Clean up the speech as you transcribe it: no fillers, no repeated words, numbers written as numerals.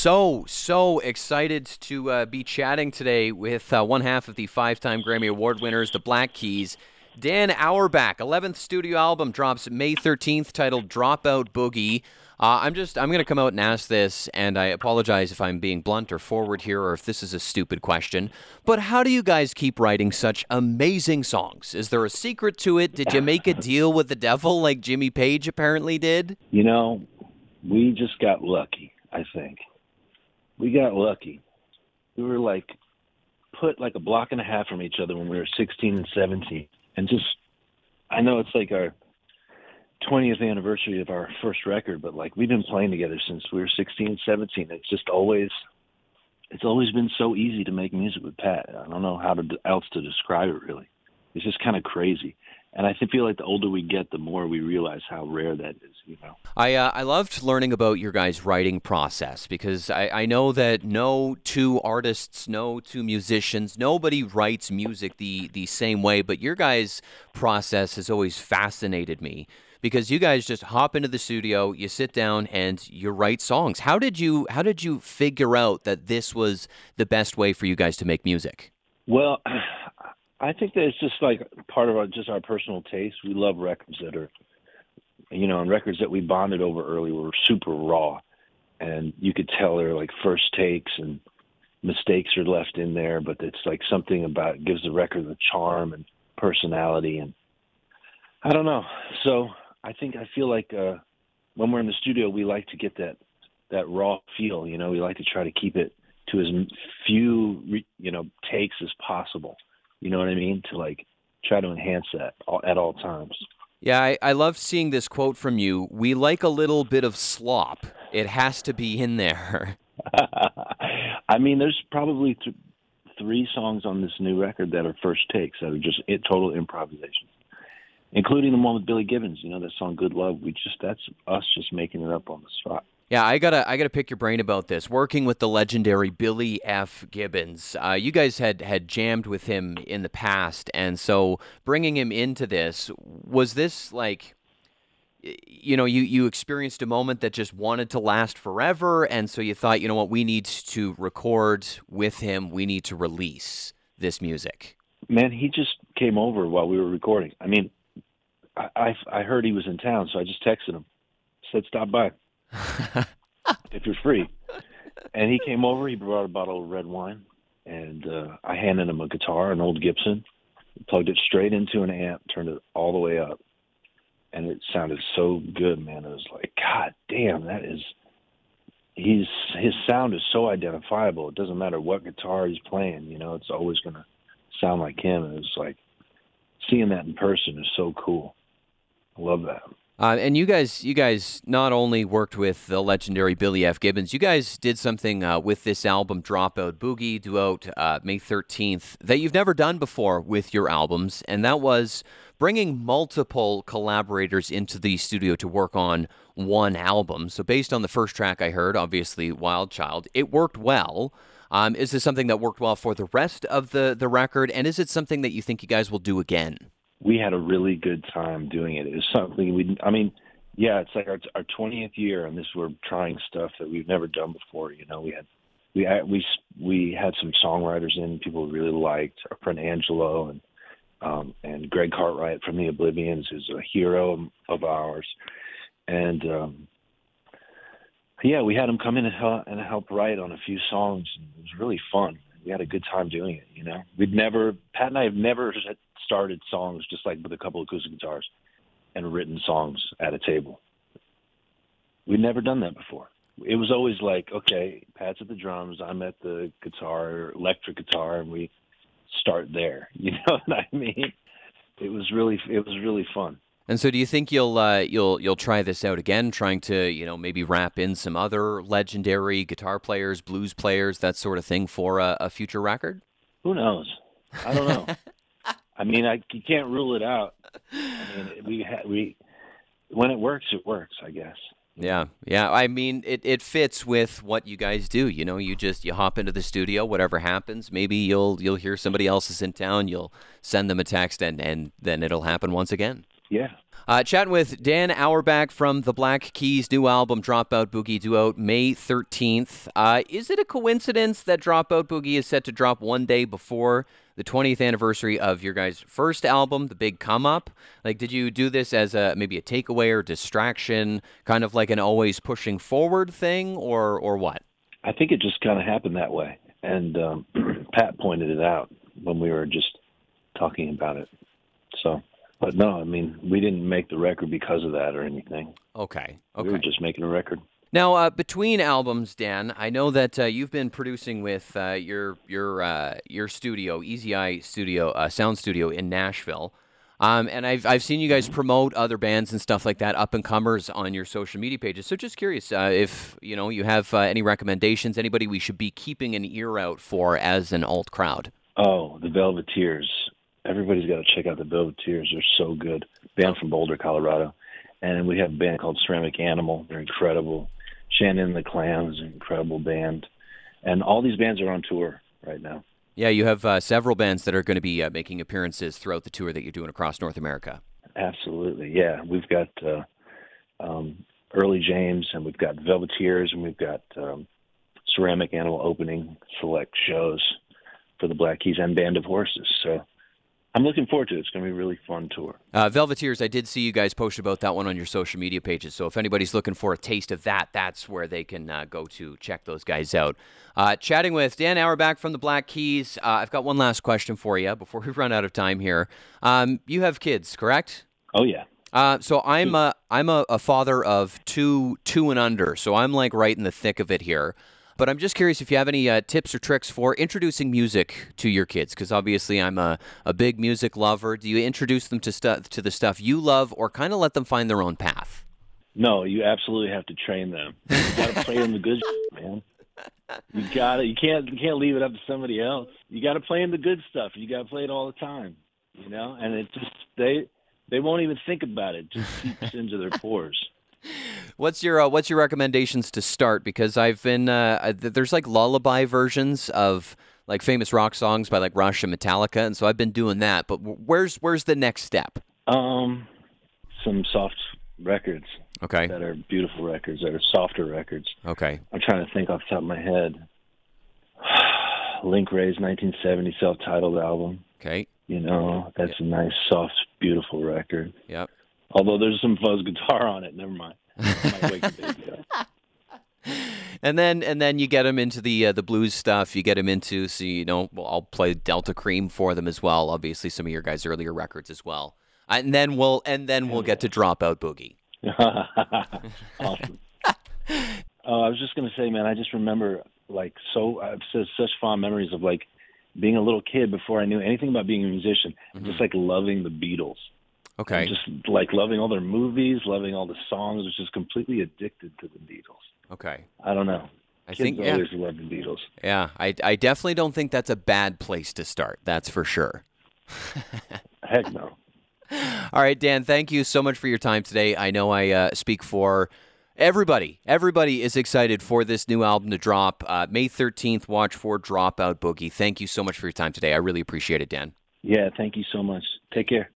So excited to be chatting today with one half of the five-time Grammy Award winners, the Black Keys. Dan Auerbach, 11th studio album drops May 13th, titled Dropout Boogie. I'm going to come out and ask this, and I apologize if I'm being blunt or forward here or if this is a stupid question, but how do you guys keep writing such amazing songs? Is there a secret to it? Did you make a deal with the devil like Jimmy Page apparently did? You know, we just got lucky, I think. We got lucky. We were put a block and a half from each other when we were 16 and 17. And I know it's our 20th anniversary of our first record, but we've been playing together since we were 16 and 17. It's always been so easy to make music with Pat. I don't know how else to describe it, really. It's just kind of crazy. And I feel like the older we get, the more we realize how rare that is, you know. I loved learning about your guys' writing process because I know that no two artists, no two musicians, nobody writes music the same way, but your guys' process has always fascinated me because you guys just hop into the studio, you sit down, and you write songs. How did you figure out that this was the best way for you guys to make music? Well, I think that it's just part of our personal taste. We love records that are, and records that we bonded over early were super raw, and you could tell they're first takes and mistakes are left in there, but it's something about it gives the record the charm and personality, and I don't know. So I feel when we're in the studio, we like to get that raw feel. We like to try to keep it to as few takes as possible. You know what I mean? To try to enhance that at all times. Yeah, I love seeing this quote from you. We like a little bit of slop. It has to be in there. I mean, there's probably three songs on this new record that are first takes that are just total improvisation, including the one with Billy Gibbons. That song "Good Love." That's us just making it up on the spot. Yeah, I gotta pick your brain about this. Working with the legendary Billy F. Gibbons, you guys had jammed with him in the past, and so bringing him into this, was this you experienced a moment that just wanted to last forever, and so you thought, what, we need to record with him, we need to release this music? Man, he just came over while we were recording. I mean, I heard he was in town, so I just texted him, said, "Stop by if you're free." And he came over, he brought a bottle of red wine, and I handed him a guitar, an old Gibson, plugged it straight into an amp, turned it all the way up, and it sounded so good, man. It was God damn, his sound is so identifiable. It doesn't matter what guitar he's playing, it's always going to sound like him. And it was seeing that in person is so cool. I love that. And you guys not only worked with the legendary Billy F. Gibbons, you guys did something with this album, Dropout Boogie, due out May 13th, that you've never done before with your albums, and that was bringing multiple collaborators into the studio to work on one album. So based on the first track I heard, obviously Wild Child, it worked well. Is this something that worked well for the rest of the record, and is it something that you think you guys will do again? We had a really good time doing it. It was something it's our 20th year, and we're trying stuff that we've never done before. We had some songwriters in people we really liked. Our friend Angelo and Greg Cartwright from the Oblivions, who's a hero of ours, and we had him come in and help write on a few songs. It was really fun. We had a good time doing it. Pat and I have never started songs just with a couple of acoustic guitars and written songs at a table. We'd never done that before. It was always okay, Pat's at the drums, I'm at the guitar, electric guitar, and we start there. You know what I mean? It was really fun. And so do you think you'll try this out again, trying to, maybe wrap in some other legendary guitar players, blues players, that sort of thing for a future record? Who knows? I don't know. I mean, you can't rule it out. I mean, when it works, I guess. Yeah. I mean, it fits with what you guys do. You hop into the studio, whatever happens. Maybe you'll hear somebody else is in town. You'll send them a text, and then it'll happen once again. Yeah. Chatting with Dan Auerbach from the Black Keys' new album, Dropout Boogie, due out May 13th. Is it a coincidence that Dropout Boogie is set to drop one day before the 20th anniversary of your guys' first album, The Big Come Up? Like, did you do this as maybe a takeaway or distraction, kind of like an always pushing forward thing, or what? I think it just kind of happened that way. And Pat pointed it out when we were just talking about it. So, but no, I mean, we didn't make the record because of that or anything. Okay. We were just making a record. Now, between albums, Dan, I know that you've been producing with your studio, Easy Eye Studio, Sound Studio in Nashville. And I've seen you guys promote other bands and stuff like that, up and comers, on your social media pages. So just curious if you have any recommendations, anybody we should be keeping an ear out for as an alt crowd. Oh, the Velveteers. Everybody's got to check out the Velveteers. They're so good. Band from Boulder, Colorado. And we have a band called Ceramic Animal. They're incredible. Shannon and the Clams, an incredible band. And all these bands are on tour right now. Yeah, you have several bands that are going to be making appearances throughout the tour that you're doing across North America. Absolutely, yeah. We've got Early James, and we've got Velveteers, and we've got Ceramic Animal opening select shows for the Black Keys and Band of Horses. So I'm looking forward to it. It's going to be a really fun tour. Velveteers, I did see you guys post about that one on your social media pages. So if anybody's looking for a taste of that, that's where they can go to check those guys out. Chatting with Dan Auerbach from the Black Keys. I've got one last question for you before we run out of time here. You have kids, correct? Oh, yeah. So I'm a father of two and under. So I'm like right in the thick of it here. But I'm just curious if you have any tips or tricks for introducing music to your kids, because obviously I'm a big music lover. Do you introduce them to the stuff you love, or kind of let them find their own path? No, you absolutely have to train them. You got to play them the good shit, man. You got to. You can't leave it up to somebody else. You got to play them the good stuff. You got to play it all the time, And it just they won't even think about it. It just seeps into their pores. What's your recommendations to start? Because I've been there's like lullaby versions of like famous rock songs by like Rush and Metallica, and so I've been doing that. But where's the next step? Some soft records. Okay. That are beautiful records. That are softer records. Okay. I'm trying to think off the top of my head. Link Wray's 1970 self-titled album. Okay. That's a nice, soft, beautiful record. Yep. Although there's some fuzz guitar on it, never mind. Might wake the baby up. And then you get them into the blues stuff. You get them into I'll play Delta Cream for them as well. Obviously, some of your guys' earlier records as well. And then we'll get to Dropout Boogie. Awesome. I was just gonna say, man, I just remember I've such fond memories of like being a little kid before I knew anything about being a musician. Mm-hmm. Just like loving the Beatles. Okay. And just like loving all their movies, loving all the songs, was just completely addicted to the Beatles. Okay. I don't know. I think always love the Beatles. Yeah, I definitely don't think that's a bad place to start. That's for sure. Heck no. All right, Dan, thank you so much for your time today. I know I speak for everybody. Everybody is excited for this new album to drop. May 13th, watch for Dropout Boogie. Thank you so much for your time today. I really appreciate it, Dan. Yeah, thank you so much. Take care.